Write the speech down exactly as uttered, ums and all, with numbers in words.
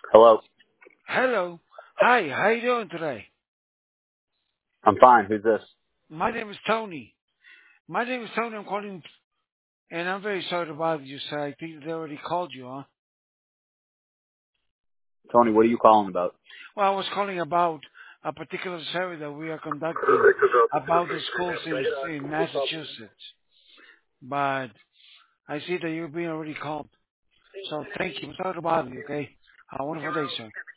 Hello. Hello. Hi, how you doing today? I'm fine. Who's this? My name is Tony. My name is Tony. I'm calling, and I'm very sorry to bother you, sir. I think they already called you, huh? Tony, what are you calling about? Well, I was calling about a particular survey that we are conducting about the schools in, in Massachusetts. But I see that you've been already called. So thank you. I'm sorry to bother you, okay? Have a wonderful day, sir.